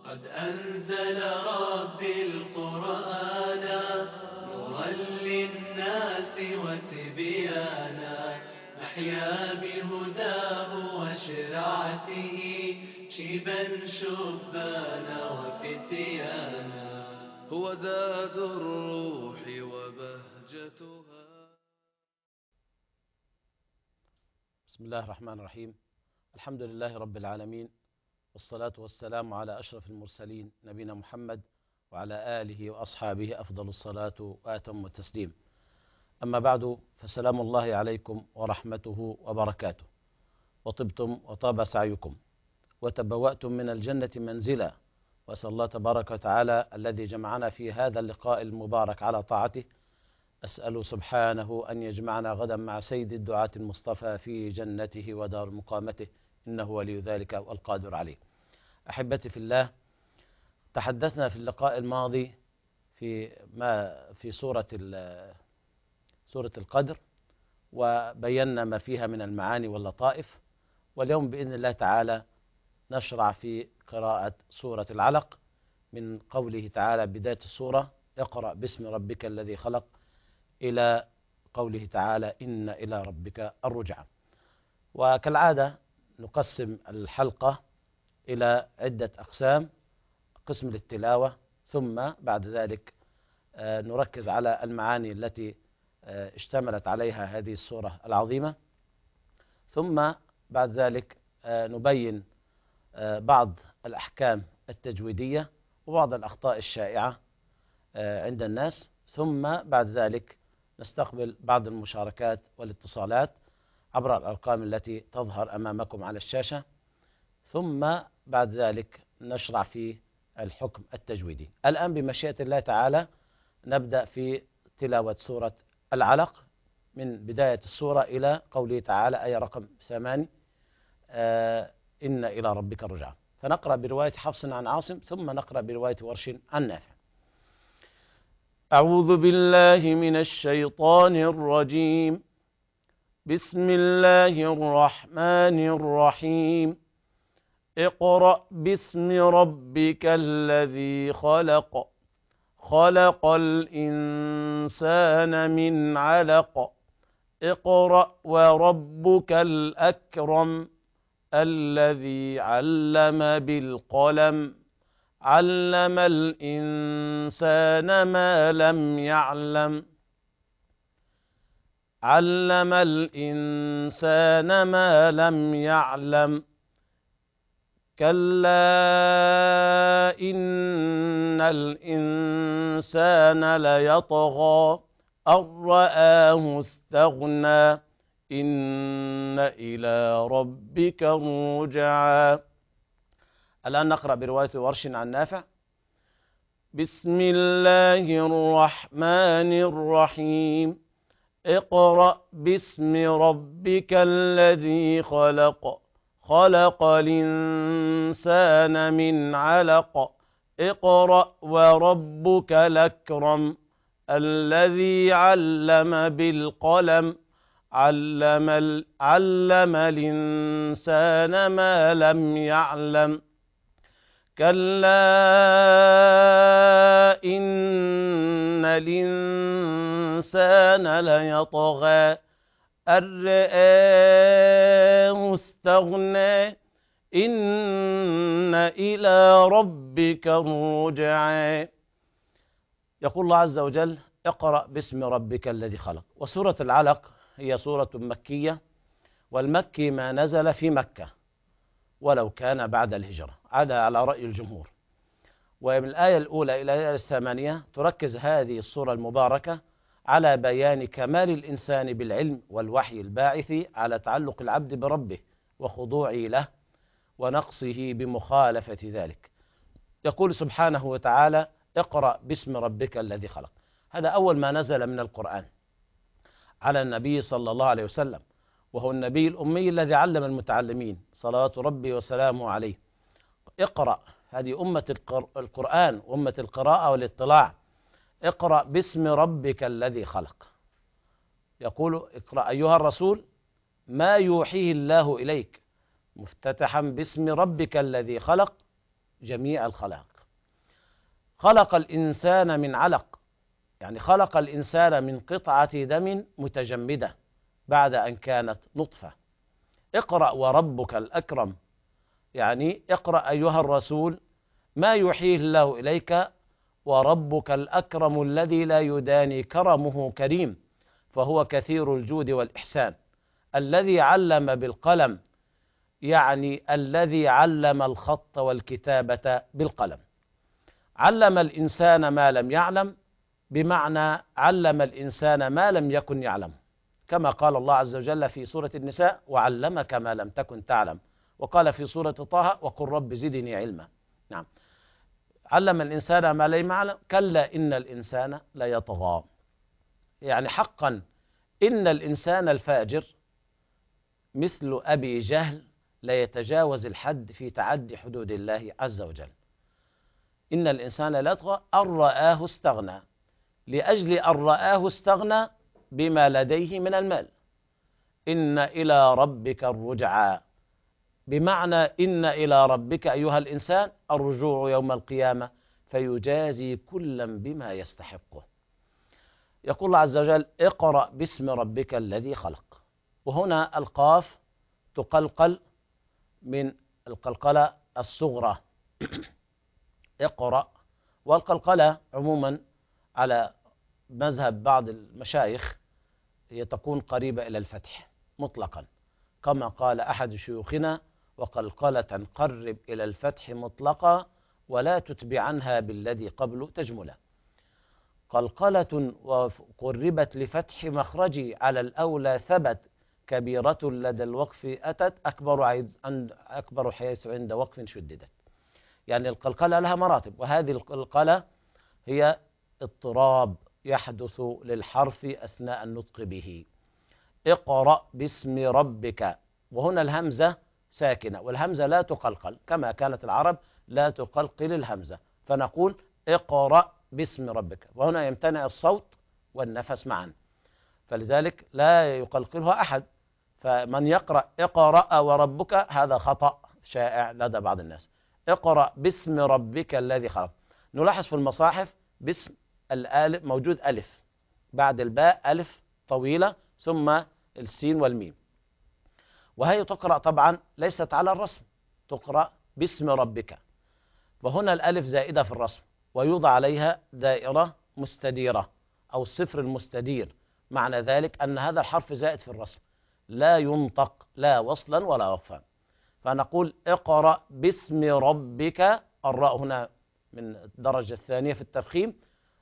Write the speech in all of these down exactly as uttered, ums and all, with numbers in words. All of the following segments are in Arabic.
قد أنزل ربي القرآن نورا للناس وتبيانا، نحيا بهداه وشرعته شيبا شبانا وفتيانا. هو زاد الروح وبهجتها. بسم الله الرحمن الرحيم. الحمد لله رب العالمين، والصلاة والسلام على أشرف المرسلين نبينا محمد وعلى آله وأصحابه أفضل الصلاة وأتم التسليم. أما بعد، فسلام الله عليكم ورحمته وبركاته، وطبتم وطاب سعيكم وتبوأتم من الجنة منزلا، وأسأل الله تبارك وتعالى الذي جمعنا في هذا اللقاء المبارك على طاعته، أسأل سبحانه أن يجمعنا غدا مع سيد الدعاة المصطفى في جنته ودار مقامته، إنه ولي ذلك والقادر عليه. أحبتي في الله، تحدثنا في اللقاء الماضي في ما في سورة سورة القدر، وبينا ما فيها من المعاني واللطائف. واليوم بإذن الله تعالى نشرع في قراءة سورة العلق، من قوله تعالى بداية السورة: اقرأ باسم ربك الذي خلق، إلى قوله تعالى: إن إلى ربك الرجعى. وكالعادة نقسم الحلقة إلى عدة أقسام: قسم للتلاوة، ثم بعد ذلك نركز على المعاني التي اشتملت عليها هذه السورة العظيمة، ثم بعد ذلك نبين بعض الأحكام التجويدية وبعض الأخطاء الشائعة عند الناس، ثم بعد ذلك نستقبل بعض المشاركات والاتصالات عبر الأرقام التي تظهر أمامكم على الشاشة، ثم بعد ذلك نشرع في الحكم التجويدي. الآن بمشيئة الله تعالى نبدأ في تلاوة سورة العلق من بداية السورة إلى قوله تعالى آية رقم ثمانية: آه إن إلى ربك الرجعى. فنقرأ برواية حفص عن عاصم، ثم نقرأ برواية ورش عن نافع. أعوذ بالله من الشيطان الرجيم. بسم الله الرحمن الرحيم. اقرأ باسم ربك الذي خلق، خلق الإنسان من علق، اقرأ وربك الأكرم، الذي علم بالقلم، علم الإنسان ما لم يعلم، علم الإنسان ما لم يعلم، كلا إن الإنسان ليطغى أن رآه استغنى، إن إلى ربك الرجعى. الآن نقرأ برواية ورش عن نافع. بسم الله الرحمن الرحيم. اقرأ باسم ربك الذي خلق، خلق الإنسان من علق، اقرأ وربك الأكرم، الذي علم بالقلم، علم, علم الإنسان ما لم يعلم، كلا إن الإنسان ليطغى أن رآه استغنى، إن إلى ربك الرجعى. يقول الله عز وجل: اقرأ باسم ربك الذي خلق. وسورة العلق هي سورة مكية، والمكي ما نزل في مكة ولو كان بعد الهجرة، هذا على رأي الجمهور. ومن الآية الأولى إلى الآية الثمانية تركز هذه السورة المباركة على بيان كمال الإنسان بالعلم والوحي الباعث على تعلق العبد بربه وخضوعه له، ونقصه بمخالفة ذلك. يقول سبحانه وتعالى: اقرأ باسم ربك الذي خلق. هذا أول ما نزل من القرآن على النبي صلى الله عليه وسلم، وهو النبي الأمي الذي علم المتعلمين صلوات ربي وسلامه عليه. اقرأ، هذه أمة القرآن، أمة القراءة والاطلاع. اقرأ باسم ربك الذي خلق. يقول: اقرأ أيها الرسول ما يوحيه الله إليك، مفتتحا باسم ربك الذي خلق، جميع الخلائق. خلق الإنسان من علق، يعني خلق الإنسان من قطعة دم متجمدة بعد أن كانت نطفة. اقرأ وربك الأكرم، يعني اقرأ أيها الرسول ما يوحيه الله إليك، وربك الأكرم الذي لا يداني كرمه كريم، فهو كثير الجود والإحسان، الذي علم بالقلم، يعني الذي علم الخط والكتابة بالقلم. علم الإنسان ما لم يعلم، بمعنى علم الإنسان ما لم يكن يعلم، كما قال الله عز وجل في سورة النساء: وعلمك ما لم تكن تعلم. وقال في سورة طه: وقل رب زدني علما. نعم، علم الإنسان ما لم يعلم. كلا إن الإنسان ليطغى، يعني حقا إن الإنسان الفاجر مثل أبي جهل لا يتجاوز الحد في تعدي حدود الله عز وجل. إن الإنسان لا يطغى أن رآه استغنى، لأجل أن رآه استغنى بما لديه من المال. إن إلى ربك الرجعى، بمعنى إن إلى ربك أيها الإنسان الرجوع يوم القيامة، فيجازي كلا بما يستحقه. يقول الله عز وجل: اقرأ باسم ربك الذي خلق. وهنا القاف تقلقل من القلقلة الصغرى اقرأ. والقلقلة عموما على مذهب بعض المشايخ هي تكون قريبة إلى الفتح مطلقا، كما قال أحد شيوخنا: وقلقلة قرب إلى الفتح مطلقا، ولا تتبع عنها بالذي قبل تجملا. قلقلة وقربت لفتح مخرجي، على الأولى ثبت، كبيرة لدى الوقف أتت، أكبر عند أكبر حيث عند وقف شددت. يعني القلقلة لها مراتب، وهذه القلقلة هي اضطراب يحدث للحرف أثناء النطق به. اقرأ باسم ربك، وهنا الهمزة ساكنة، والهمزة لا تقلقل كما كانت العرب لا تقلقل الهمزة، فنقول اقرأ باسم ربك، وهنا يمتنع الصوت والنفس معا، فلذلك لا يقلقلها أحد. فمن يقرأ اقرأ وربك هذا خطأ شائع لدى بعض الناس. اقرأ باسم ربك الذي خلق. نلاحظ في المصاحف باسم الالف موجود ألف بعد الباء، ألف طويلة ثم السين والميم، وهي تقرأ طبعا ليست على الرسم، تقرأ باسم ربك، وهنا الألف زائدة في الرسم، ويوضع عليها دائرة مستديرة أو الصفر المستدير، معنى ذلك أن هذا الحرف زائد في الرسم لا ينطق لا وصلا ولا وقفا. فنقول اقرأ باسم ربك، الراء هنا من الدرجة الثانية في التفخيم،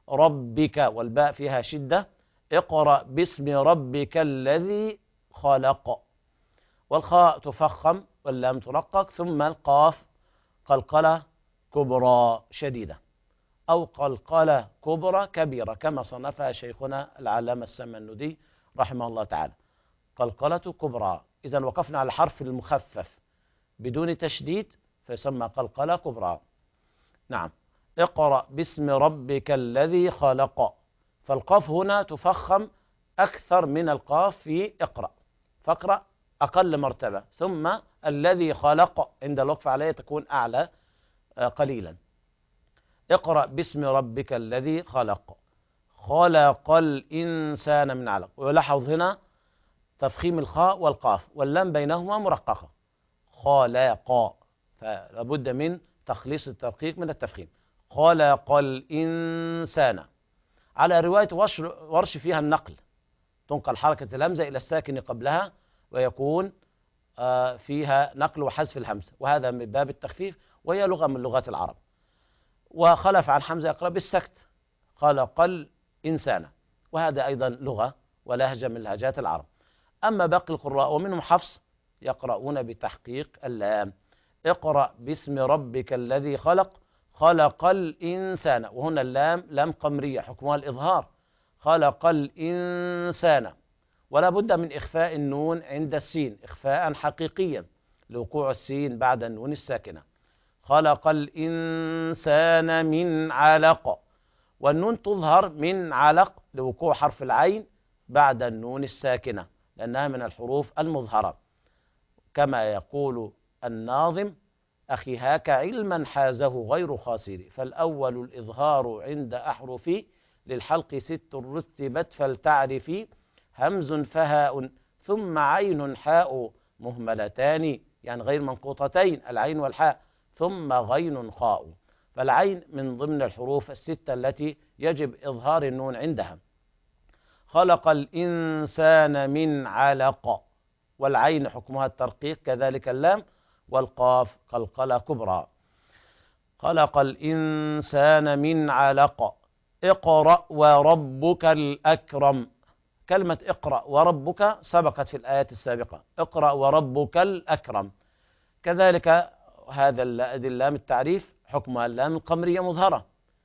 ربك والباء فيها شدة، اقرأ باسم ربك الذي خلق، والخاء تفخم واللام ترقق، ثم القاف قلقلة كبرى شديدة أو قلقلة كبرى كبيرة، كما صنفها شيخنا العلامة السمنودي رحمه الله تعالى، قلقلة كبرى. إذا وقفنا على الحرف المخفف بدون تشديد فيسمى قلقلة كبرى. نعم، اقرأ باسم ربك الذي خلق، فالقاف هنا تفخم أكثر من القاف في اقرأ، فاقرأ أقل مرتبة، ثم الذي خلق عند الوقف عليه تكون أعلى قليلا. اقرأ باسم ربك الذي خلق، خلق الإنسان من علق. ويلاحظ هنا تفخيم الخاء والقاف واللام بينهما مرققة، خلق، فلابد من تخليص الترقيق من التفخيم. خلق الإنسان. على رواية ورش فيها النقل، تنقل حركة الهمزة إلى الساكن قبلها، ويكون فيها نقل وحذف الهمزة، وهذا من باب التخفيف، وهي لغة من لغات العرب. وخلف عن حمزة يقرأ بالسكت، خلق الإنسان، وهذا أيضا لغة ولهجة من لهجات العرب. أما باقي القراء ومنهم حفص يقرؤون بتحقيق اللام، اقرأ باسم ربك الذي خلق، خلق الإنسان، وهنا اللام لام قمرية حكمها الإظهار، خلق الإنسان، ولا بد من إخفاء النون عند السين إخفاء حقيقيا لوقوع السين بعد النون الساكنة. خلق الإنسان من علق، والنون تظهر من علق لوقوع حرف العين بعد النون الساكنة لأنها من الحروف المظهرة، كما يقول الناظم: أخي هاك علما حازه غير خاسر. فالأول الإظهار عند أحرفي للحلق ست رتبت فلتعرفي همز فهاء ثم عين حاء مهملتان يعني غير منقوطتين العين والحاء ثم غين خاء. فالعين من ضمن الحروف الستة التي يجب إظهار النون عندها. خلق الإنسان من علق، والعين حكمها الترقيق كذلك اللام، والقاف قلقلة كبرى. خلق الإنسان من علق. اقرأ وربك الأكرم. كلمة اقرأ وربك سبقت في الآيات السابقة، اقرأ وربك الأكرم. كذلك هذا اللام التعريف حكمها اللام القمرية مظهرة،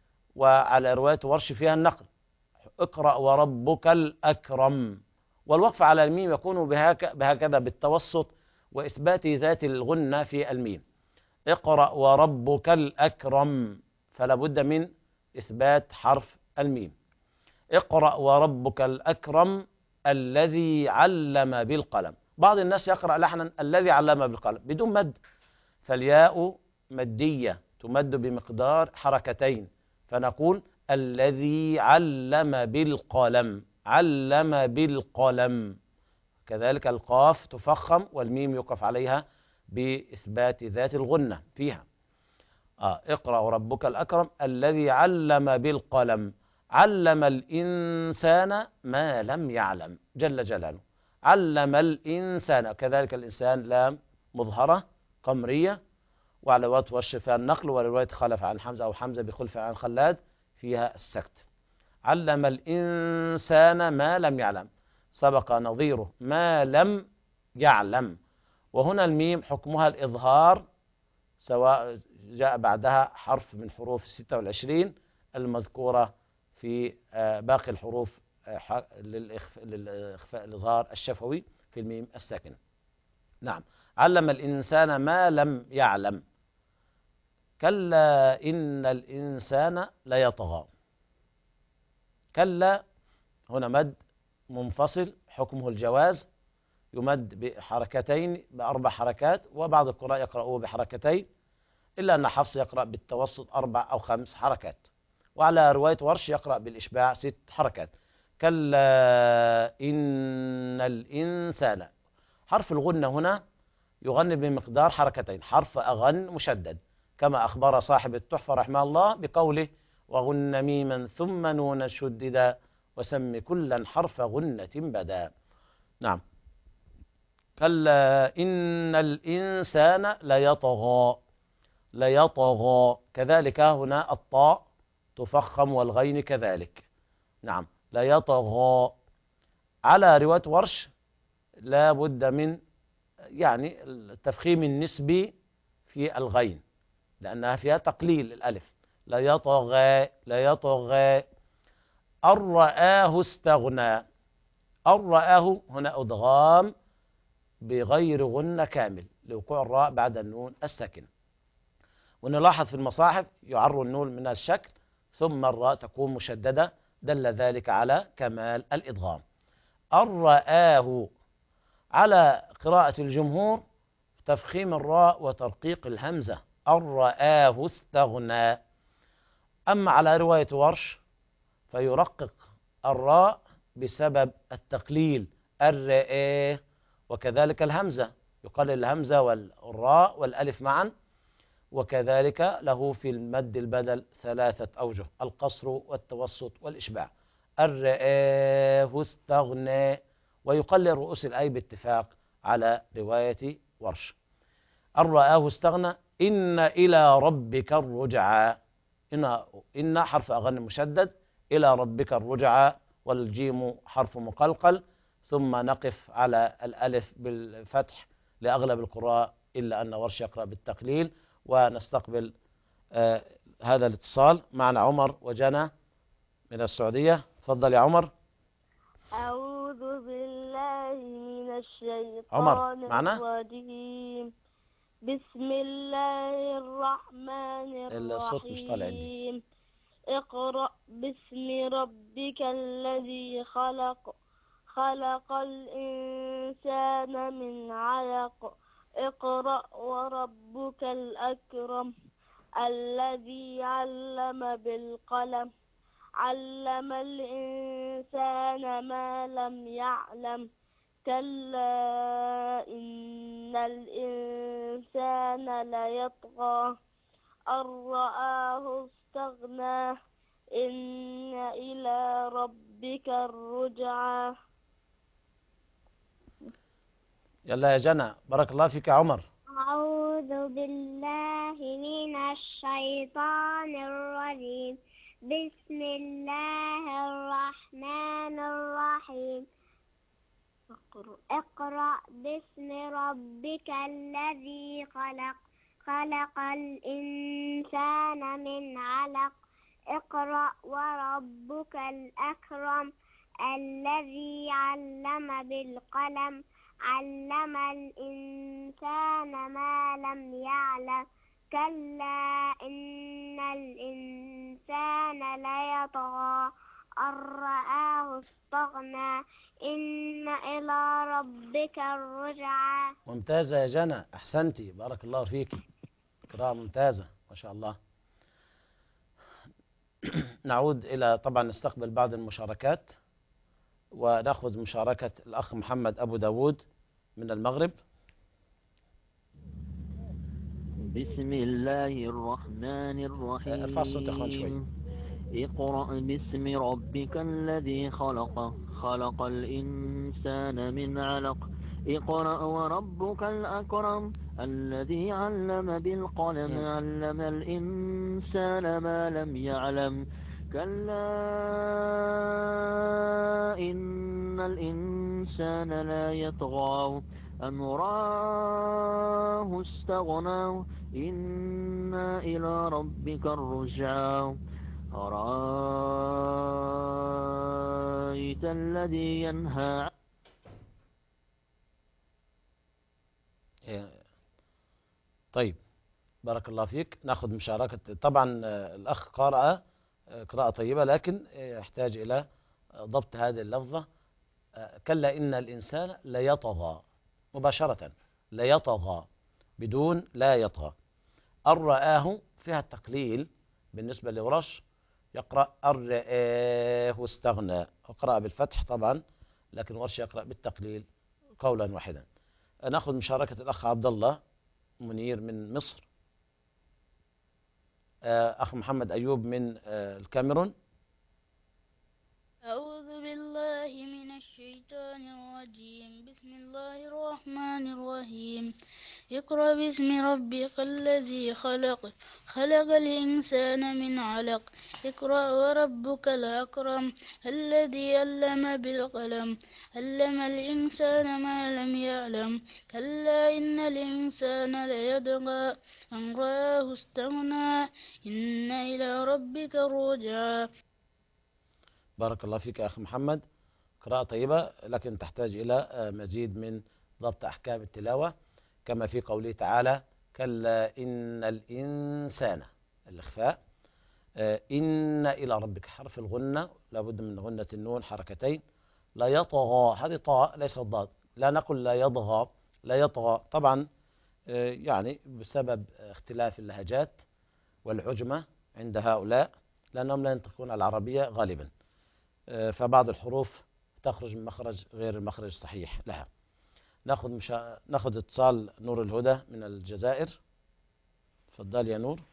وعلى رواية ورش فيها النقل، اقرأ وربك الأكرم. والوقف على الميم يكون بهكذا بالتوسط وإثبات ذات الغنة في الميم. اقرأ وربك الأكرم، فلا بد من إثبات حرف الميم. اقرأ وربك الأكرم الذي علم بالقلم. بعض الناس يقرأ لحنا الذي علم بالقلم بدون مد، فالياء مدية تمد بمقدار حركتين، فنقول الذي علم بالقلم، علم بالقلم. كذلك القاف تفخم والميم يوقف عليها بإثبات ذات الغنة فيها. آه اقرأ ربك الأكرم الذي علم بالقلم، علم الإنسان ما لم يعلم جل جلاله. علم الإنسان، كذلك الإنسان لام مظهرة قمرية، وعلى رواية ورش فيها النقل، ورواية خلف عن حمزة أو حمزة بخلف عن خلاد فيها السكت. علم الإنسان ما لم يعلم، سبق نظيره ما لم يعلم. وهنا الميم حكمها الإظهار، سواء جاء بعدها حرف من حروف الستة والعشرين المذكورة في باقي الحروف للإخفاء الإظهار الشفوي في الميم الساكنة. نعم. علم الإنسان ما لم يعلم. كلا إن الإنسان ليطغى. كلا هنا مد منفصل حكمه الجواز، يمد بحركتين بأربع حركات، وبعض القراء يقرأوه بحركتين، إلا أن حفص يقرأ بالتوسط أربع أو خمس حركات، وعلى رواية ورش يقرأ بالإشباع ست حركات. كلا إن الإنسان. حرف الغنة هنا يغني بمقدار حركتين، حرف أغن مشدد، كما أخبر صاحب التحفة رحمه الله بقوله وغن ميما ثم نون شددا وسم كلا حرف غنة بدا. نعم. كلا إن الإنسان ليطغى. ليطغى. كذلك هنا الطاء تفخم والغين كذلك. نعم. ليطغى. على رواية ورش لا بد من يعني التفخيم النسبي في الغين لأنها فيها تقليل الألف. لا يطغى. لا يطغى. أن رآه استغنى. أن رآه هنا أدغام بغير غنة كامل لوقوع الراء بعد النون الساكنة. ونلاحظ في المصاحف يعر النون من الشكل ثم الراء تكون مشددة، دل ذلك على كمال الإدغام. أن رآه. على قراءة الجمهور تفخيم الراء وترقيق الهمزة. أن رآه استغنى. أما على رواية ورش فيرقق الراء بسبب التقليل الرآه، وكذلك الهمزة يقلل الهمزة والراء والألف معا، وكذلك له في المد البدل ثلاثة أوجه: القصر والتوسط والإشباع. الرآه استغنى، ويقلل رؤوس الآي باتفاق على رواية ورش. أن رآه استغنى. إن إلى ربك الرجعى. إن إن حرف أغن مشدد، إلى ربك الرجعى، والجيم حرف مقلقل، ثم نقف على الألف بالفتح لأغلب القراء إلا أن ورش يقرأ بالتقليل. ونستقبل آه هذا الاتصال. معنا عمر وجنى من السعودية. تفضل يا عمر. أعوذ بالله من الشيطان عمر معنا؟ الرجيم. بسم الله الرحمن الصوت مش طالع عندي. الرحيم. اقرأ باسم ربك الذي خلق. خلق الإنسان من علق. اقرأ وربك الأكرم الذي علم بالقلم علم الإنسان ما لم يعلم كلا إن الإنسان ليطغى أن رآه استغنى إن إلى ربك الرجعى. يلا يا جنى، بارك الله فيك يا عمر. أعوذ بالله من الشيطان الرجيم. بسم الله الرحمن الرحيم. اقرأ باسم ربك الذي خلق خلق الإنسان من علق اقرأ وربك الأكرم الذي علم بالقلم علم الإنسان ما لم يعلم كلا إن الإنسان ليطغى أن رآه استغنى إن إلى ربك الرجعى. ممتازة يا جنى، أحسنتي، بارك الله فيك، قراءة ممتازة ما شاء الله. نعود إلى طبعا نستقبل بعض المشاركات، ونأخذ مشاركة الأخ محمد أبو داود من المغرب. بسم الله الرحمن الرحيم. ارفع الصوت يا أخوان شوي. اقرأ باسم ربك الذي خلق خلق الإنسان من علق اقرأ وربك الأكرم الذي علم بالقلم علم الإنسان ما لم يعلم كلا إن الإنسان لا يطغى أن رآه استغنى إن إلى ربك الرجعى أرأيت الذي ينهى. طيب بارك الله فيك. ناخذ مشاركة طبعا الأخ قرأ قراءة طيبة، لكن يحتاج إلى ضبط هذه اللفظة. كلا إن الإنسان ليطغى مباشرة، ليطغى بدون لا يطغى. أن رآه فيها التقليل بالنسبة لورش، يقرأ أن رآه استغنى، أقرأ بالفتح طبعا، لكن ورش يقرأ بالتقليل قولا واحدا. نأخذ مشاركة الأخ عبد الله منير من مصر، أخ محمد أيوب من الكاميرون. أعوذ بالله من الشيطان الرجيم. بسم الله الرحمن الرحيم. اقرأ باسم ربك الذي خلق خلق الإنسان من علق اقرأ وربك الأكرم الذي علم بالقلم علم الإنسان ما لم يعلم كلا إن الإنسان ليطغى أن رآه استغنى إن إلى ربك الرجعى. بارك الله فيك يا أخي محمد، قراءة طيبة، لكن تحتاج إلى مزيد من ضبط أحكام التلاوة، كما في قوله تعالى كلا إن الإنسان، الإخفاء. إن إلى ربك حرف الغنة، لابد من غنة النون حركتين. لا يطغى، هذه طاء ليس ضاد، لا نقول لا يضغى، لا يطغى طبعا، يعني بسبب اختلاف اللهجات والعجمة عند هؤلاء، لأنهم لا ينطقون العربية غالبا، فبعض الحروف تخرج من مخرج غير المخرج الصحيح لها. ناخذ مشا... ناخذ اتصال نور الهدى من الجزائر. تفضل يا نور.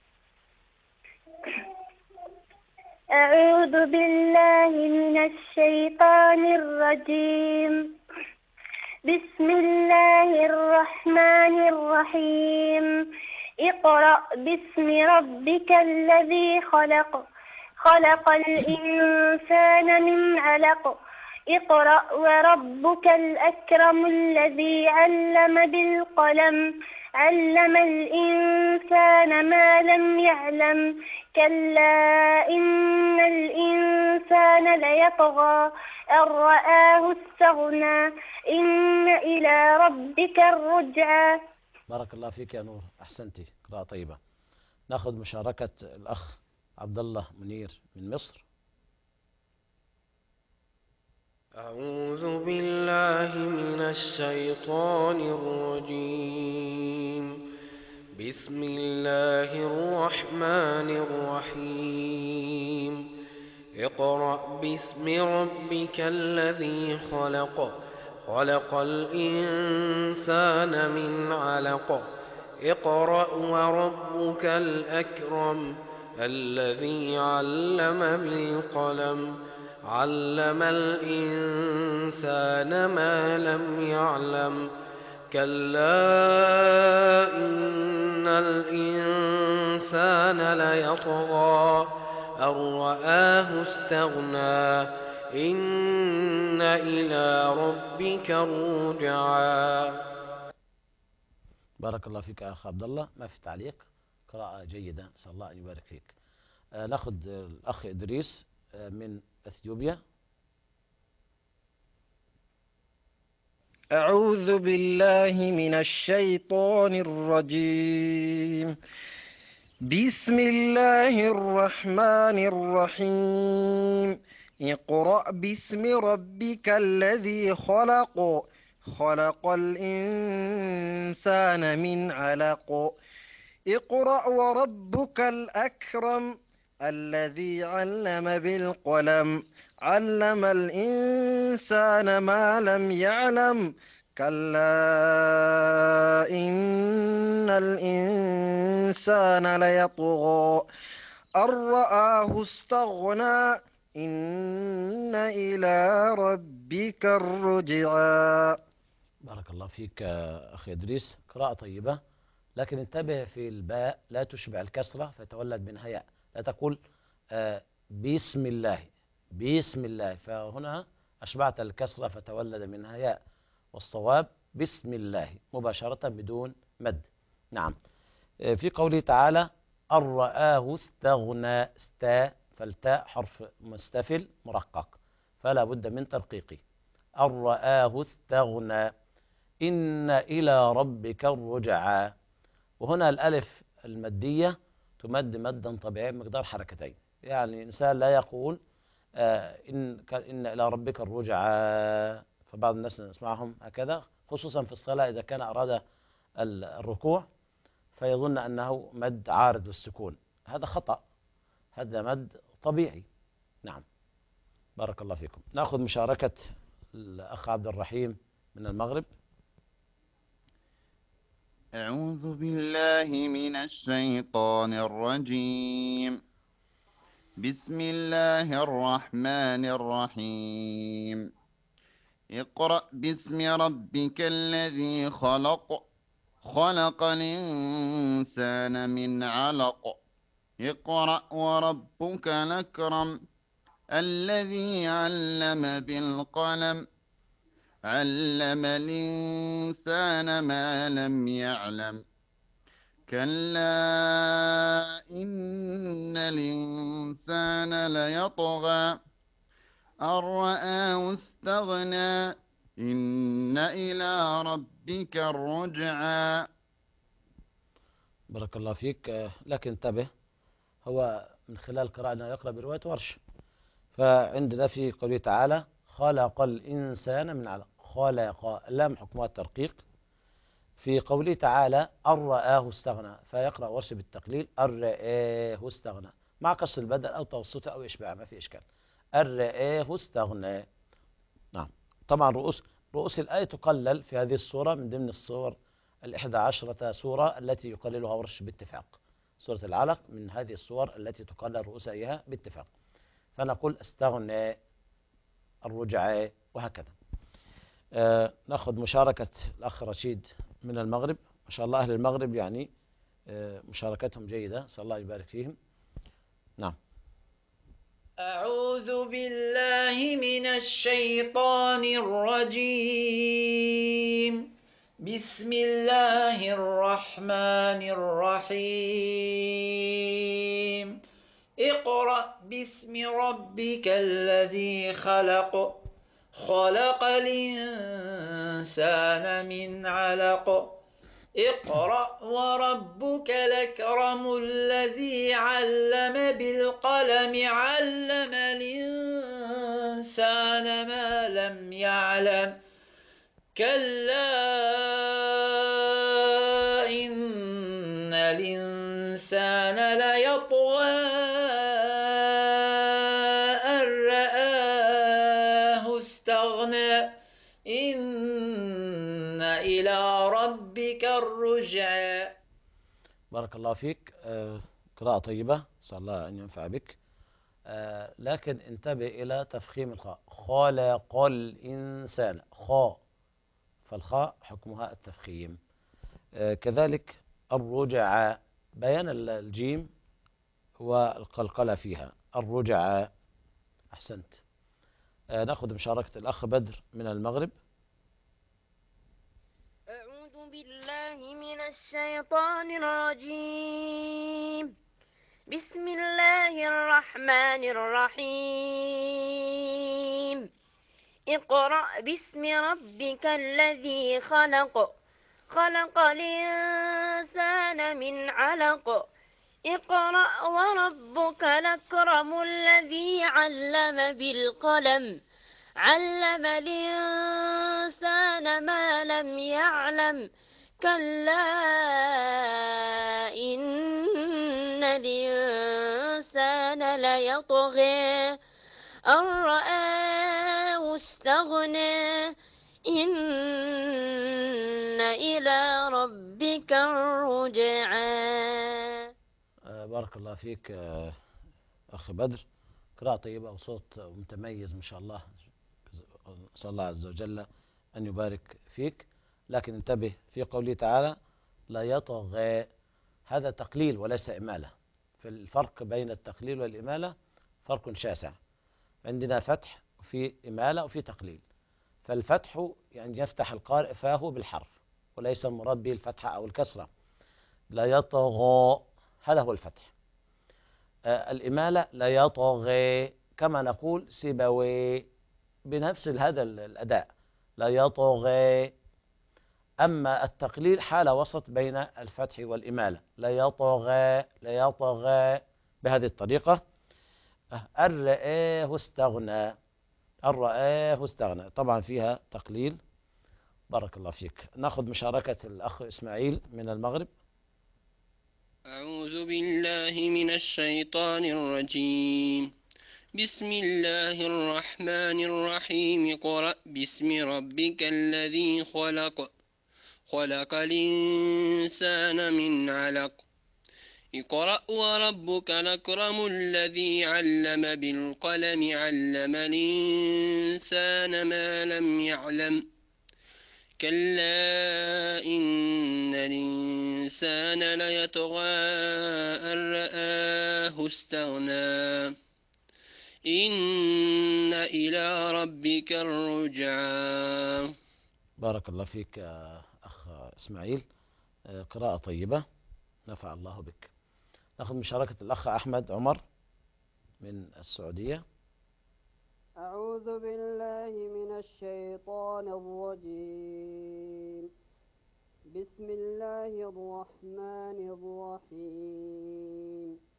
أعوذ بالله من الشيطان الرجيم. بسم الله الرحمن الرحيم. اقرأ باسم ربك الذي خلق خلق الإنسان من علق اقرأ وربك الأكرم الذي علم بالقلم علم الإنسان ما لم يعلم كلا إن الإنسان ليطغى أن رآه استغنى إن إلى ربك الرجعى. بارك الله فيك يا نور، أحسنتي، قراءة طيبة. ناخذ مشاركة الأخ عبد الله منير من مصر. أعوذ بالله من الشيطان الرجيم. بسم الله الرحمن الرحيم. اقرأ باسم ربك الذي خلق خلق الإنسان من علق اقرأ وربك الأكرم الذي علم بالقلم علم الإنسان ما لم يعلم كلا إن الإنسان ليطغى أن رآه استغنى إن إلى ربك الرجعى. بارك الله فيك يا أخ عبد الله، ما في تعليق، قراءة جيدة، نسأل الله أن يبارك فيك. آه ناخذ الأخ إدريس آه من أثيوبيا. أعوذ بالله من الشيطان الرجيم. بسم الله الرحمن الرحيم. اقرأ باسم ربك الذي خلق خلق الإنسان من علق اقرأ وربك الأكرم الذي علم بالقلم علم الإنسان ما لم يعلم كلا إن الإنسان ليطغى أن رآه استغنى إن إلى ربك الرجعى. بارك الله فيك أخي إدريس، قراءة طيبة، لكن انتبه في الباء لا تشبع الكسرة فتولد منها ياء، لا تقول آه بسم الله بسم الله، فهنا أشبعت الكسرة فتولد منها ياء، والصواب بسم الله مباشرة بدون مد. نعم. آه في قوله تعالى أن رآه استغنى، استا فالتاء حرف مستفل مرقق فلا بد من ترقيقه. أن رآه استغنى إن إلى ربك الرجعى، وهنا الألف المادية تمد مدا طبيعيا بمقدار حركتين، يعني الإنسان لا يقول آه إن, إن إلى ربك الرجعى، فبعض الناس نسمعهم هكذا خصوصا في الصلاة إذا كان أراد الركوع فيظن أنه مد عارض للسكون، هذا خطأ، هذا مد طبيعي. نعم. بارك الله فيكم. نأخذ مشاركة الأخ عبد الرحيم من المغرب. أعوذ بالله من الشيطان الرجيم. بسم الله الرحمن الرحيم. اقرأ باسم ربك الذي خلق خلق الإنسان من علق اقرأ وربك الأكرم الذي علم بالقلم علم الإنسان ما لم يعلم كلا إن الإنسان ليطغى أن رآه استغنى إن إلى ربك الرجعى. بارك الله فيك، لكن انتبه، هو من خلال قراءة يقرأ برواية ورش، فعندنا في قوله تعالى خلق الإنسان من علق، خلق اللام حكمها الترقيق. في قوله تعالى أن رآه استغنى فيقرأ ورش بالتقليل أن رآه استغنى مع قصر البدل أو توسطه أو إشباع، ما في إشكال. أن رآه استغنى. نعم. طبعا رؤوس رؤوس الآية تقلل في هذه السورة من ضمن الصور الإحدى عشرة سورة التي يقللها ورش باتفاق. سورة العلق من هذه السور التي تقلل رؤوس آيها باتفاق، فنقول استغنى الرجعى وهكذا. آه نأخذ مشاركة الأخ رشيد من المغرب. ما شاء الله أهل المغرب يعني آه مشاركتهم جيدة، صلى الله يبارك فيهم. نعم. أعوذ بالله من الشيطان الرجيم. بسم الله الرحمن الرحيم. اقرأ باسم ربك الذي خلق خلق الإنسان من علق اقرأ وربك الأكرم الذي علم بالقلم علم الإنسان الإنسان ما لم يعلم كلا إن الإنسان ليطغى أن رآه استغنى إن إلى ربك الرجعى. بارك الله فيك. آه، قراءة طيبة، أسأل الله أن ينفع بك. آه، لكن انتبه إلى تفخيم الخاء. خلق الإنسان، خاء، فالخاء حكمها التفخيم. آه، كذلك الرجع، بيان الجيم والقلقلة فيها. الرجع، أحسنت. آه، نأخذ مشاركة الأخ بدر من المغرب. أعوذ بالله من الشيطان الرجيم. بسم الله الرحمن الرحيم. اقرأ باسم ربك الذي خلق خلق الإنسان من علق اقرأ وربك الأكرم الذي علم بالقلم علم الإنسان ما لم يعلم كلا إن الإنسان ليطغى أن رآه استغنى إن إلى ربك الرجعى. آه، بارك الله فيك آه، أخي بدر. قراءة طيبة وصوت متميز ما شاء الله. أسأل الله عز وجل أن يبارك فيك. لكن انتبه في قوله تعالى لا يطغى، هذا تقليل وليس إمالة. في الفرق بين التقليل والإمالة فرق شاسع. عندنا فتح وفي إمالة وفي تقليل. فالفتح يعني يفتح القارئ فاه بالحرف، وليس المراد به الفتحة أو الكسرة. لا يطغى، هذا هو الفتح. آه الإمالة لا يطغى، كما نقول سيبوي، بنفس هذا الأداء، لا يطغى. أما التقليل حال وسط بين الفتح والإمالة، لا يطغى لا يطغى بهذه الطريقة. أن رآه استغنى، أن رآه استغنى، طبعا فيها تقليل. بارك الله فيك. نأخذ مشاركة الأخ إسماعيل من المغرب. أعوذ بالله من الشيطان الرجيم. بسم الله الرحمن الرحيم. اقرأ باسم ربك الذي خلق خلق الإنسان من علق اقرأ وربك الأكرم الذي علم بالقلم علم الإنسان ما لم يعلم كلا إن الإنسان ليطغى أن رآه استغنى إن إلى ربك الرجعى. بارك الله فيك أخ إسماعيل. قراءة طيبة، نفع الله بك. نأخذ مشاركة الأخ أحمد عمر من السعودية. أعوذ بالله من الشيطان الرجيم. بسم الله الرحمن الرحيم.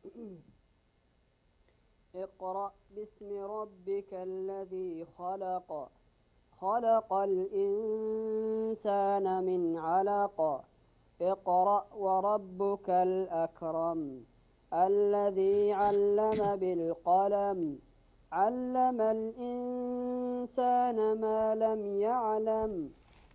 اقرأ باسم ربك الذي خلق خلق الإنسان من علق اقرأ وربك الأكرم الذي علم بالقلم علم الإنسان ما لم يعلم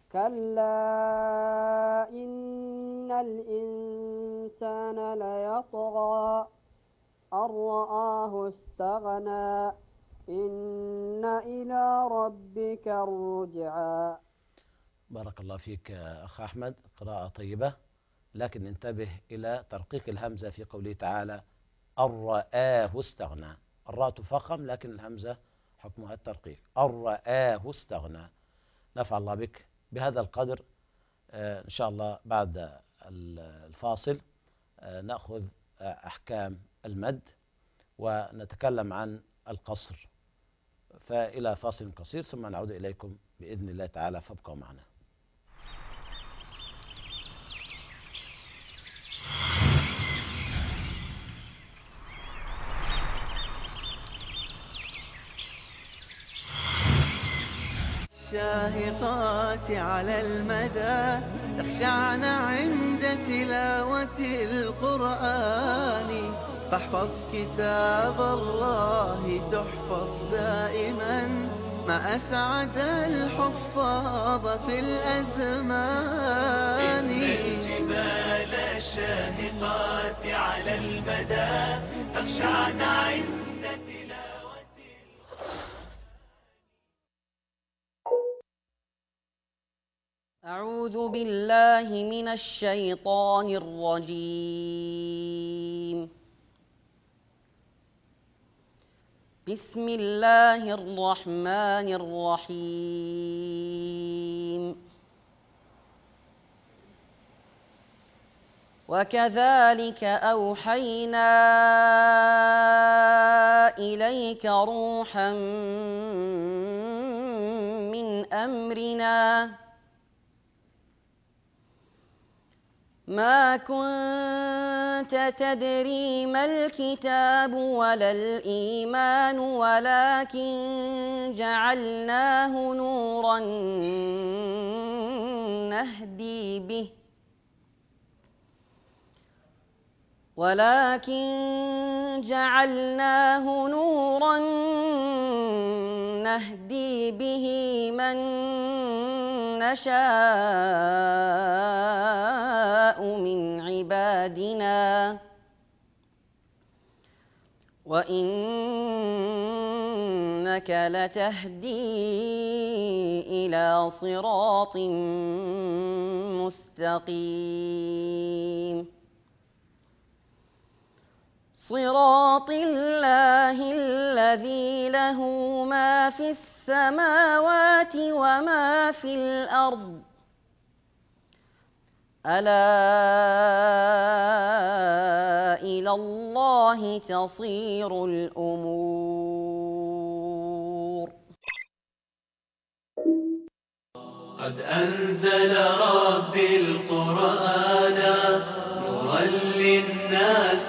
كلا إن الإنسان ليطغى أن رآه استغنى إن إلى ربك الرجعى. بارك الله فيك أخ أحمد. قراءة طيبة، لكن انتبه إلى ترقيق الهمزة في قوله تعالى أن رآه استغنى. الراء تفخم لكن الهمزة حكمها الترقيق. أن رآه استغنى. نفع الله بك. بهذا القدر آه إن شاء الله بعد الفاصل آه نأخذ آه أحكام المد ونتكلم عن القصر. فإلى فاصل قصير ثم نعود إليكم بإذن الله تعالى، فابقوا معنا. الشاهقات على المدى تخشعن عند تلاوة القرآن فاحفظ كتاب الله تحفظ دائما ما أسعد الحفاظ في الأزمان. إن الجبال الشاهقات على المدى تخشعن عند تلاوة أعوذ بالله من الشيطان الرجيم. بسم الله الرحمن الرحيم. وكذلك أوحينا إليك روحا من أمرنا ما كنت تدري ما الكتاب ولا الإيمان ولكن جعلناه نورا نهدي به ولكن جعلناه نورا نهدي به من نشاء من عبادنا وإنك لتهدي إلى صراط مستقيم صراط الله الذي له ما في السماوات وما في الأرض ألا إلى الله تصير الأمور. قد أنزل ربي القرآن نورا للناس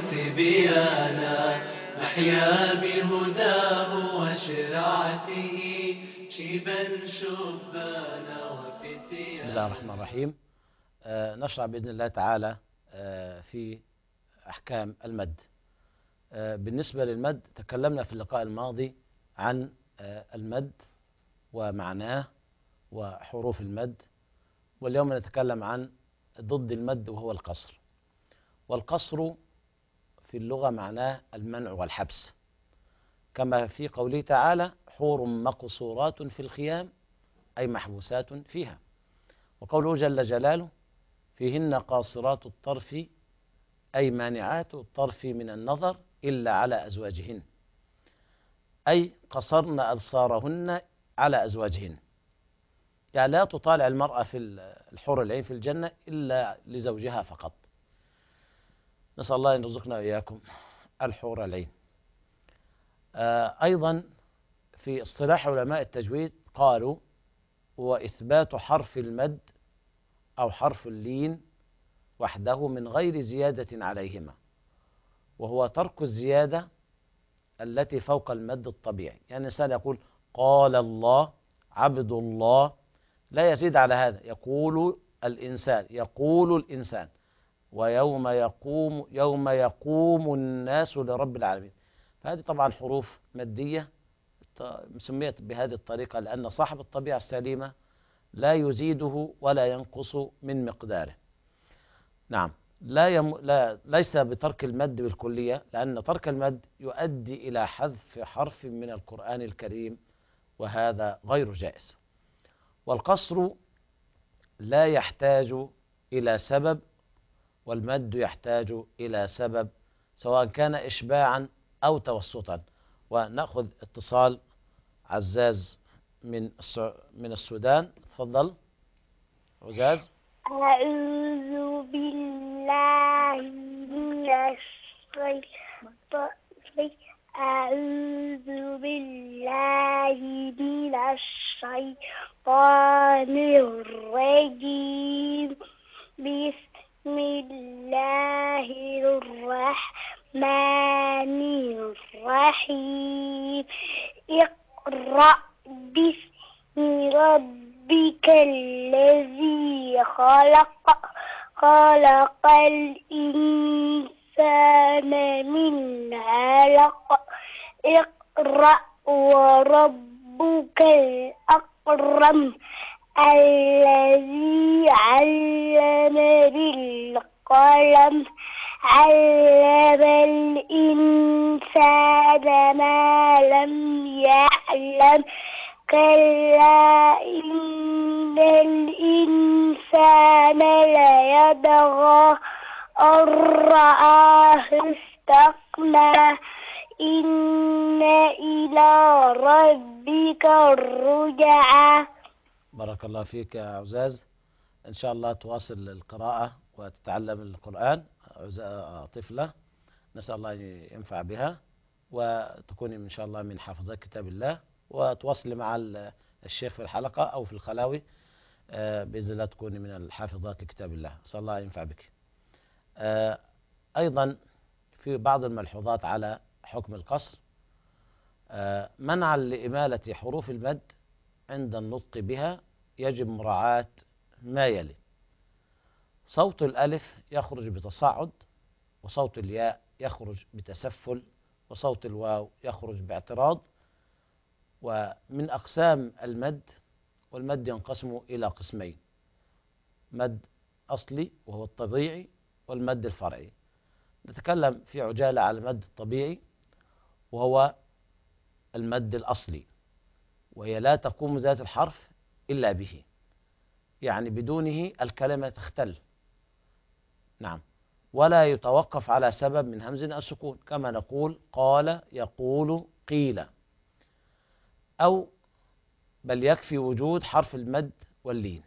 وتبيانا نحيا بهداه وشرعته شيبا شبانا وفتيانا. بسم الله الرحمن الرحيم. آه نشرع بإذن الله تعالى آه في أحكام المد. آه بالنسبة للمد تكلمنا في اللقاء الماضي عن آه المد ومعناه وحروف المد، واليوم نتكلم عن ضد المد وهو القصر. والقصر في اللغة معناه المنع والحبس، كما في قوله تعالى حور مقصورات في الخيام أي محبوسات فيها، وقوله جل جلاله فيهن قاصرات الطرف أي مانعات الطرف من النظر إلا على أزواجهن، أي قصرن أبصارهن على أزواجهن، يعني لا تطالع المرأة في الحور العين في الجنة إلا لزوجها فقط. نسأل الله أن يرزقنا وإياكم الحور العين. آه أيضا في اصطلاح علماء التجويد قالوا هو إثبات حرف المد أو حرف اللين وحده من غير زيادة عليهما، وهو ترك الزيادة التي فوق المد الطبيعي. يعني الإنسان يقول قال الله عبد الله لا يزيد على هذا، يقول الإنسان يقول الإنسان ويوم يقوم يوم يقوم الناس لرب العالمين. فهذه طبعا حروف مادية سميت بهذه الطريقة لأن صاحب الطبيعة السليمة لا يزيده ولا ينقص من مقداره. نعم، لا, يم... لا ليس بترك المد بالكلية، لأن ترك المد يؤدي إلى حذف حرف من القرآن الكريم وهذا غير جائز. والقصر لا يحتاج إلى سبب، والمد يحتاج إلى سبب سواء كان إشباعا أو توسطا. ونأخذ اتصال عزاز من من السودان. تفضل عزاز. أعوذ بالله من الشيطان أعوذ بالله من الشيطان الرجيم بسم الله الرحمن الرحيم اقرأ باسم ربك الذي خلق خلق الإنسان من علق اقرأ وربك الأكرم الذي علم بالقلم علم الإنسان ما لم يعلم كلا إن الإنسان ليطغى أن رآه استغنى إن إلى ربك الرجعى. بارك الله فيك يا عزاز، إن شاء الله تواصل القراءة وتتعلم القرآن طفلة، نسأل الله ينفع بها وتكوني إن شاء الله من حافظات كتاب الله، وتواصلي مع الشيخ في الحلقة أو في الخلاوي بإذن الله تكوني من الحافظات لكتاب الله، نسأل الله ينفع بك. أيضا في بعض الملحوظات على حكم القصر. منعا لإمالة حروف المد عند النطق بها يجب مراعاة ما يلي: صوت الألف يخرج بتصاعد، وصوت الياء يخرج بتسفل، وصوت الواو يخرج باعتراض. ومن أقسام المد، والمد ينقسم إلى قسمين: مد أصلي وهو الطبيعي، والمد الفرعي. نتكلم في عجالة على المد الطبيعي وهو المد الأصلي، وهي لا تقوم ذات الحرف إلا به، يعني بدونه الكلمة تختل. نعم، ولا يتوقف على سبب من همز أو سكون، كما نقول قال، يقول، قيل، أو بل يكفي وجود حرف المد واللين.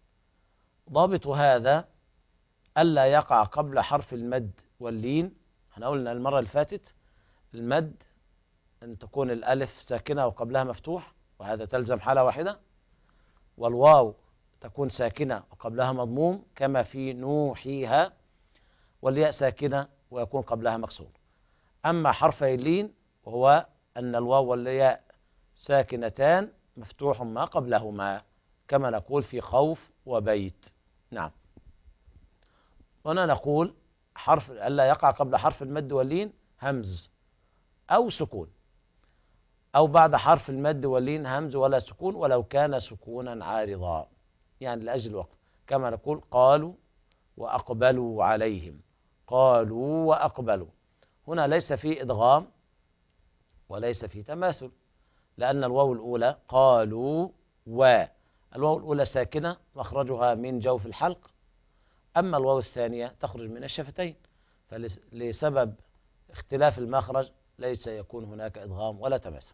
ضابط هذا ألا يقع قبل حرف المد واللين. احنا قلنا المرة اللي فاتت المد أن تكون الألف ساكنة وقبلها مفتوح، وهذا تلزم حالة واحدة، والواو تكون ساكنة وقبلها مضموم كما في نوحيها، والياء ساكنة ويكون قبلها مكسور. أما حرفي اللين وهو أن الواو والياء ساكنتان مفتوح ما قبلهما، كما نقول في خوف وبيت. نعم، هنا نقول حرف ألا يقع قبل حرف المد واللين همز أو سكون، أو بعد حرف المد واللين همز ولا سكون ولو كان سكونا عارضا، يعني لأجل الوقت، كما نقول قالوا وأقبلوا عليهم، قالوا وأقبلوا. هنا ليس في إدغام وليس في تماثل، لأن الواو الأولى قالوا و، الواو الأولى ساكنة مخرجها من جوف الحلق، أما الواو الثانية تخرج من الشفتين، فلسبب اختلاف المخرج ليس يكون هناك إدغام ولا تماثل.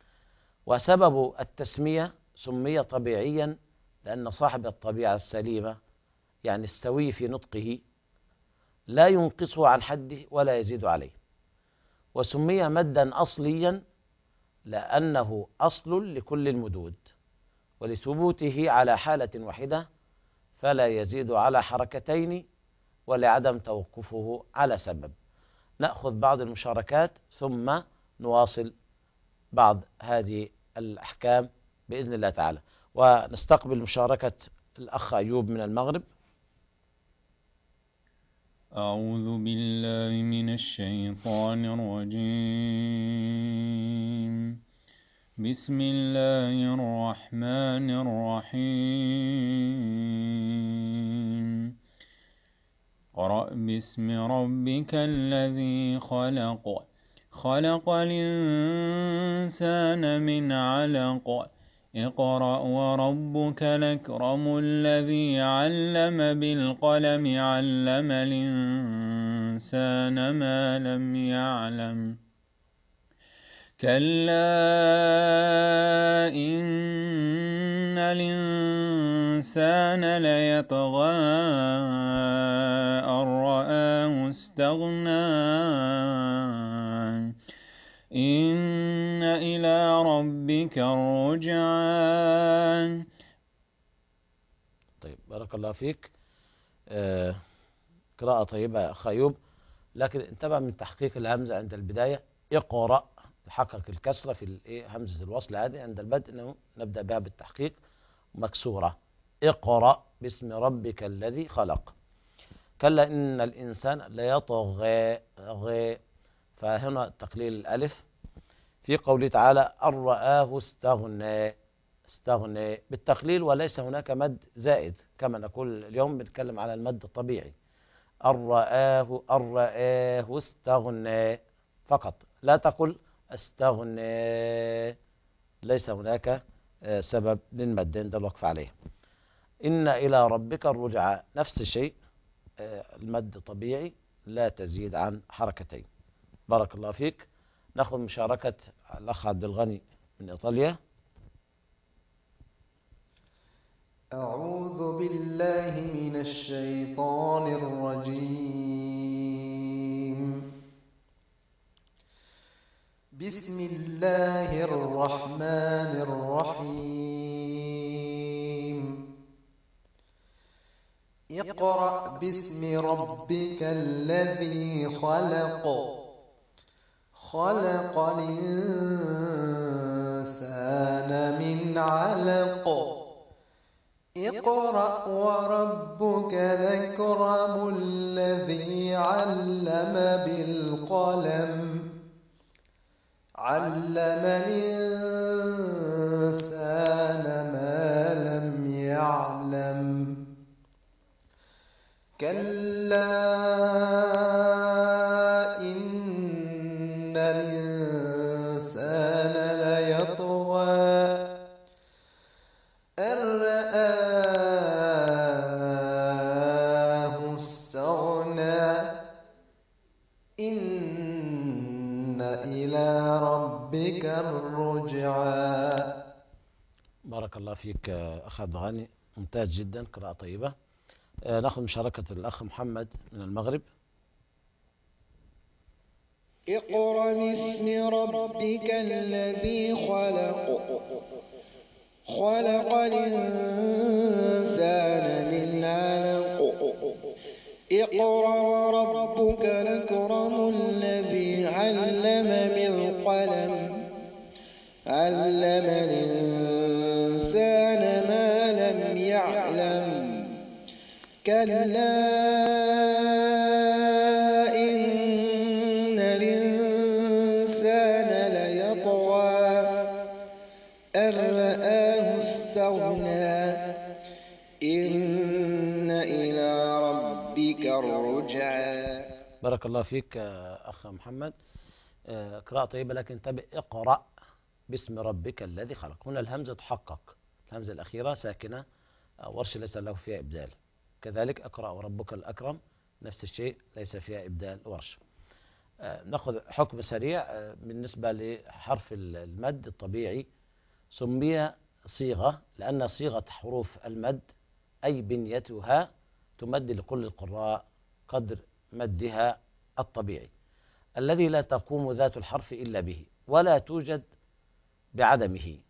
وسبب التسمية سمي طبيعيا لأن صاحب الطبيعة السليمة يعني السوي في نطقه لا ينقصه عن حده ولا يزيد عليه. وسمي مدا أصليا لأنه أصل لكل المدود، ولثبوته على حالة واحدة فلا يزيد على حركتين، ولعدم توقفه على سبب. نأخذ بعض المشاركات ثم نواصل بعض هذه الأحكام بإذن الله تعالى، ونستقبل مشاركة الأخ أيوب من المغرب. أعوذ بالله من الشيطان الرجيم. بسم الله الرحمن الرحيم. اقرأ باسم ربك الذي خلق خلق الإنسان من علق اقرأ وربك الأكرم الذي علم بالقلم علم الإنسان ما لم يعلم كلا إن الإنسان ليطغى أن رآه استغنى إن إلى ربك الرجعى. طيب، بارك الله فيك. آه قراءة طيبة يا أخ أيوب، لكن انتبه من تحقيق الهمزة عند البداية. اقرأ نحقق الكسرة في الإيه همزة الوصل هذه عند البدء، إنه نبدأ بها بالتحقيق مكسورة. اقرأ باسم ربك الذي خلق. كلا إن الإنسان ليطغى غي، فهنا تقليل الألف. في قوله تعالى أن رآه استغنى، استغنى بالتقليل وليس هناك مد زائد كما نقول اليوم، بنتكلم على المد الطبيعي. أن رآه أن رآه استغنى فقط، لا تقل استغنى، ليس هناك سبب للمد عند الوقف عليه. إن إلى ربك الرجعى نفس الشيء، المد طبيعي لا تزيد عن حركتين. بارك الله فيك. نأخذ مشاركة الأخ عبد الغني من إيطاليا. أعوذ بالله من الشيطان الرجيم. بسم الله الرحمن الرحيم. اقرأ باسم ربك الذي خلق، خلق الإنسان من علق. اقرأ وربك الأكرم الذي علم بالقلم، علم الإنسان ما لم يعلم. كلا إن الإنسان ليطغى أن رآه استغنى إن إلى ربك الرجعى. بارك الله فيك أخ عبد الغني، ممتاز جدا، قراءة طيبة. آه ناخذ مشاركة الأخ محمد من المغرب. اقرأ باسم ربك الذي خلق، خلق الإنسان من علق. اقرأ وربك الأكرم الذي علم بالقلم، علم الإنسان ما لم يعلم. كلا إن الإنسان ليطغى أن رآه استغنى إن إلى ربك الرجعى. بارك الله فيك أخ محمد، قراءة طيبة، لكن انتبه، اقرأ باسم ربك الذي خلق. هنا الهمزة تحقق، الهمزة الأخيرة ساكنة، ورش ليس له فيها إبدال. كذلك اقرأ وربك الأكرم نفس الشيء ليس فيها إبدال ورش. نأخذ حكم سريع بالنسبة لحرف المد الطبيعي. سمي صيغة لأن صيغة حروف المد أي بنيتها تمد لكل القراء قدر مدها الطبيعي الذي لا تقوم ذات الحرف إلا به ولا توجد بعدمه،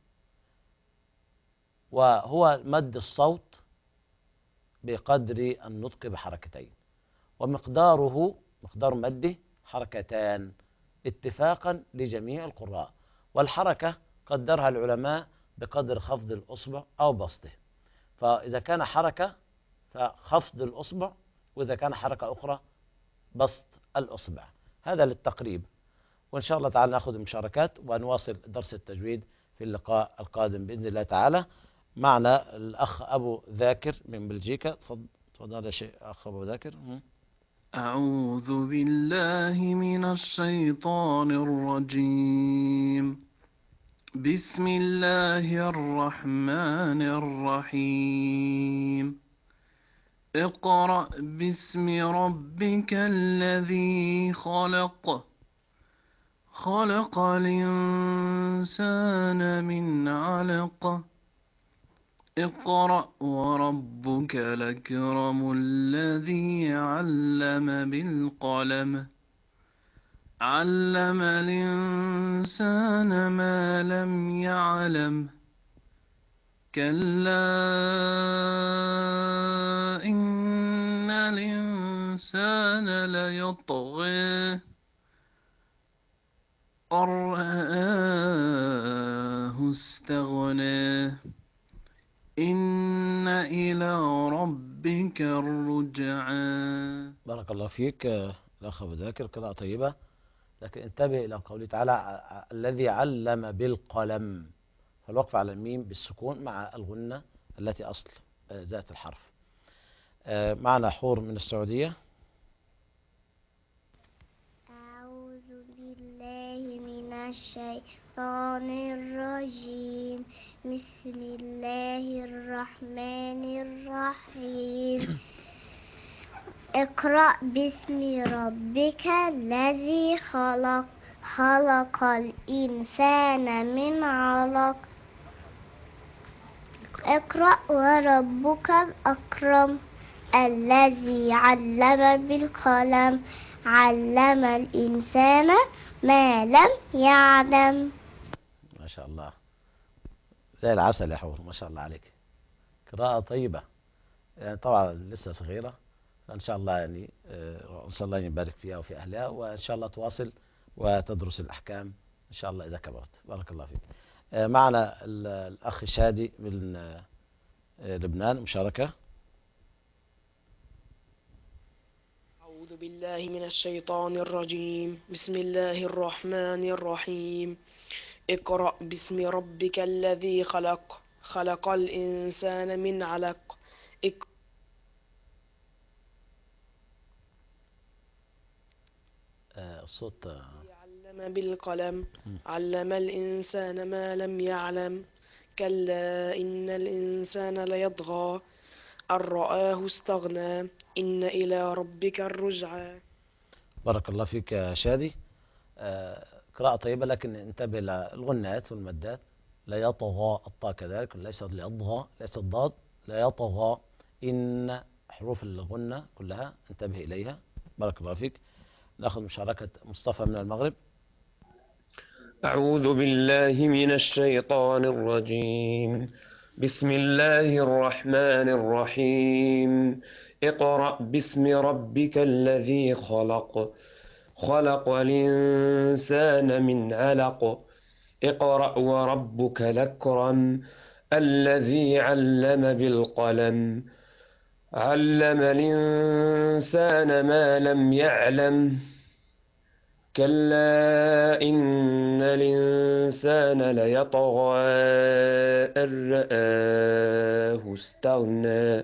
وهو مد الصوت بقدر النطق بحركتين، ومقداره مقدار مده حركتان اتفاقا لجميع القراء، والحركة قدرها العلماء بقدر خفض الأصبع أو بسطه، فإذا كان حركة فخفض الأصبع، وإذا كان حركة أخرى بسط الأصبع. هذا للتقريب، وإن شاء الله تعالى نأخذ المشاركات ونواصل درس التجويد في اللقاء القادم بإذن الله تعالى. معنا الأخ أبو ذاكر من بلجيكا. تفضل يا شيخ أخ أبو ذاكر. أعوذ بالله من الشيطان الرجيم. بسم الله الرحمن الرحيم. اقرأ باسم ربك الذي خلق، خلق الإنسان من علق. اقرأ وربك الأكرم الذي علم بالقلم، علم الإنسان ما لم يعلم. كلا إن الإنسان ليطغى أن رآه استغنى إن إلى ربك الرجعى. بارك الله فيك آه، الأخ أبو ذاكر، قراءة طيبة، لكن انتبه إلى قوله تعالى ع- الذي علم بالقلم، فالوقف على الميم بالسكون مع الغنة التي أصل آه، ذات الحرف. آه، معنا حور من السعودية. أعوذ بالله من الشيطان الرجيم. بسم الله الرحمن الرحيم. اقرأ باسم ربك الذي خلق خلق الإنسان من علق. اقرأ وربك الأكرم الذي علم بالقلم علم الإنسان ما لم يعلم. ما شاء الله، زي العسل يا حور، ما شاء الله عليك، قراءة طيبة. يعني طبعا لسه صغيرة، فإن شاء الله يعني آه، نسأل الله أن يبارك فيها وفي أهلها، وإن شاء الله تواصل وتدرس الأحكام إن شاء الله إذا كبرت. بارك الله فيك. آه، معنا ال- الأخ شادي من آه، لبنان مشاركة. أعوذ بالله من الشيطان الرجيم. بسم الله الرحمن الرحيم. اقرأ باسم ربك الذي خلق خلق الإنسان من علق. اق... آه، الصوت آه، علم بالقلم علم الإنسان ما لم يعلم. كلا إن الإنسان ليطغى أن رآه استغنى إن إلى ربك الرجعى. بارك الله فيك يا شادي. آه، قراءة طيبة، لكن انتبه للغنات والمدات. لا يطغى، الطاء كذلك، ليس ليطغى، ليس الضاد، لا يطغى. إن حروف الغنة كلها انتبه إليها. بارك الله فيك. نأخذ مشاركة مصطفى من المغرب. أعوذ بالله من الشيطان الرجيم. بسم الله الرحمن الرحيم. اقرأ باسم ربك الذي خلق خلق الإنسان من علق. اقرأ وربك الأكرم الذي علم بالقلم علم الإنسان ما لم يعلم. كلا إن الإنسان ليطغى أن رآه استغنى.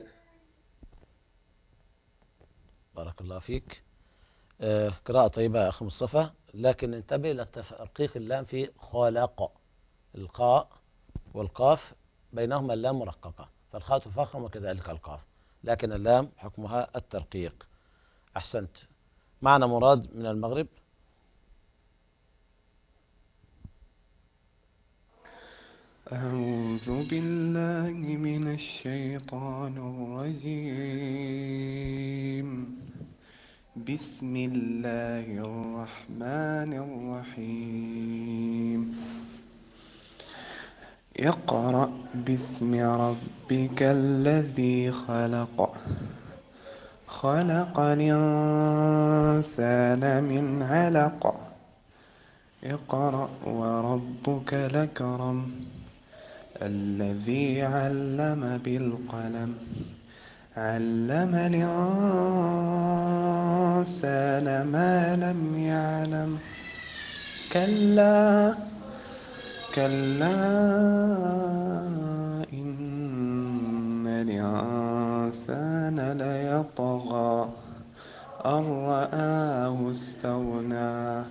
بارك الله فيك. آه، قراءة طيبة يا أخي مصطفى، لكن انتبه لترقيق اللام في خلق. القاء والقاف بينهما اللام مرققة، فالخاء تفخم وكذلك القاف، لكن اللام حكمها الترقيق. أحسنت. معنا مراد من المغرب. أعوذ بالله من الشيطان الرجيم. بسم الله الرحمن الرحيم. اقرأ باسم ربك الذي خلق خلق الإنسان من علق. اقرأ وربك الأكرم الذي علم بالقلم علم الإنسان ما لم يعلم. كلا كلا إن الإنسان ليطغى أن رآه استغنى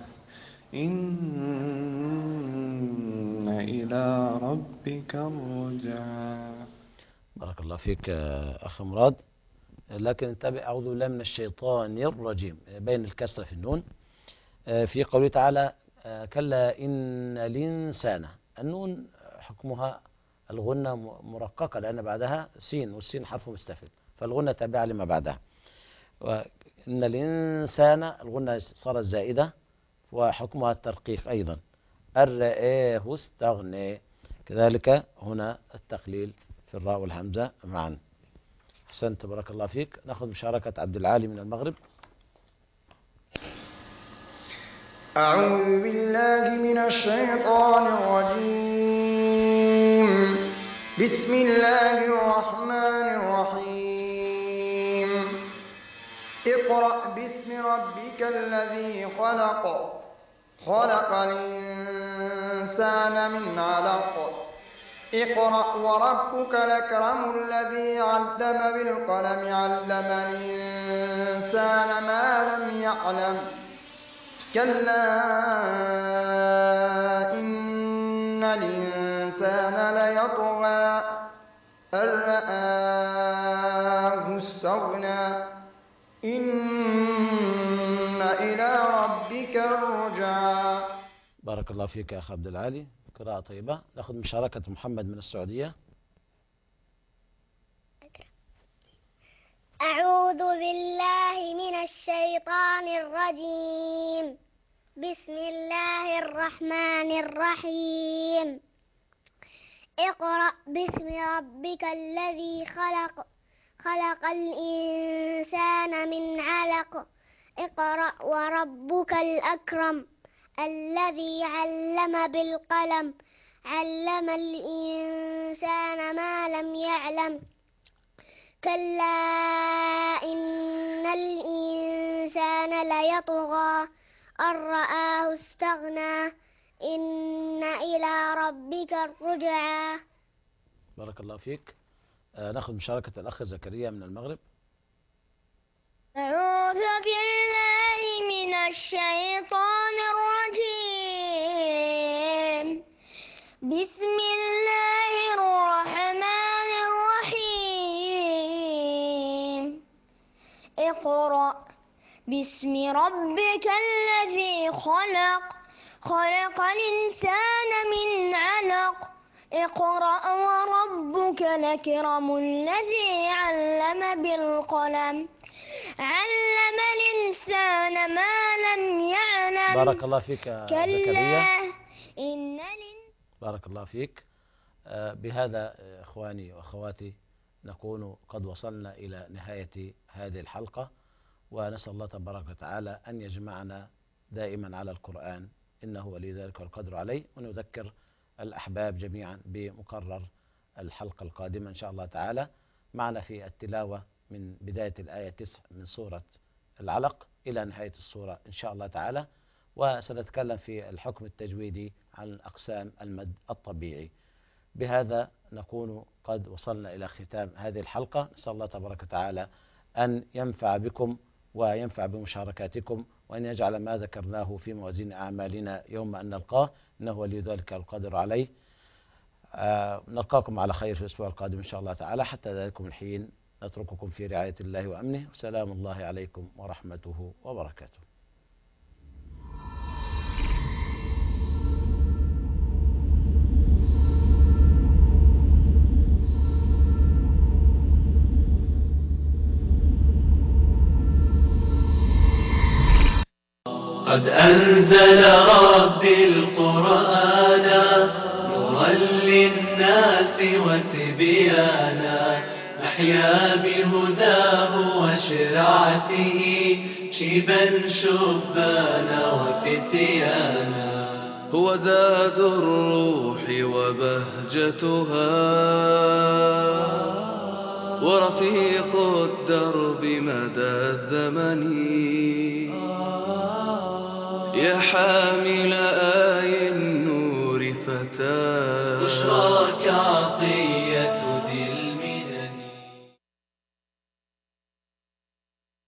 إن إلى ربك الرجعى. بارك الله فيك أخ مراد، لكن انتبه. أعوذ بالله من الشيطان الرجيم، بين الكسرة في النون. في قوله تعالى كلا إن الإنسان، النون حكمها الغنة مرققة لأن بعدها سين، والسين حرف مستفل، فالغنة تابعة لما بعدها. وإن الإنسان الغنة صارت زائدة وحكمها الترقيق أيضا. الرآه استغنى، كذلك هنا التقليل في الراء والهمزة معا. أحسنت، بارك الله فيك. نأخذ مشاركة عبد العالي من المغرب. أعوذ بالله من الشيطان الرجيم بسم الله الرحمن الرحيم اقرأ باسم ربك الذي خلق خلق الإنسان من علق اقرأ وربك الأكرم الذي علم بالقلم علم الإنسان ما لم يعلم كلا إن الإنسان ليطغى أن رآه استغنى إن إلى ربك الرجعى. بارك الله فيك يا أخ عبد العالي، قراءة طيبة. نأخذ مشاركة محمد من السعودية. أعوذ بالله من الشيطان الرجيم بسم الله الرحمن الرحيم اقرأ باسم ربك الذي خلق خلق الإنسان من علق اقرأ وربك الأكرم الذي علم بالقلم علم الإنسان ما لم يعلم كلا إن الإنسان ليطغى أن رآه استغنى إن إلى ربك الرجعى. بارك الله فيك. آه نأخذ مشاركة الأخ زكريا من المغرب. أعوذ بالله من الشيطان الرجيم بسم الله الرحمن الرحيم اقرأ باسم ربك الذي خلق خلق الإنسان من علق اقرأ وربك الأكرم الذي علم بالقلم علم الإنسان ما لم يعلم. بارك الله فيك زكريا. إن بارك الله فيك. بهذا إخواني وأخواتي نكون قد وصلنا إلى نهاية هذه الحلقة، ونسأل الله تبارك وتعالى أن يجمعنا دائما على القرآن إنه ولي ذلك والقدر عليه. ونذكر الأحباب جميعا بمقرر الحلقة القادمة إن شاء الله تعالى. معنا في التلاوة من بداية الآية تسع من سورة العلق إلى نهاية السورة إن شاء الله تعالى، وسنتكلم في الحكم التجويدي عن أقسام المد الطبيعي. بهذا نكون قد وصلنا إلى ختام هذه الحلقة. نسأل الله تبارك وتعالى أن ينفع بكم وينفع بمشاركاتكم، وأن يجعل ما ذكرناه في موازين أعمالنا يوم أن نلقاه إنه ولي ذلك القادر عليه. آه نلقاكم على خير في الأسبوع القادم إن شاء الله تعالى. حتى ذلكم الحين نترككم في رعاية الله وأمنه، وسلام الله عليكم ورحمته وبركاته. قد أنزل ربي القرآن نورا للناس وتبيانا نحيا بهداه وشرعته شيبا شبانا وفتيانا. هو زاد الروح وبهجتها ورفيق الدرب مدى الزمن يا حامل آي النور فتاه.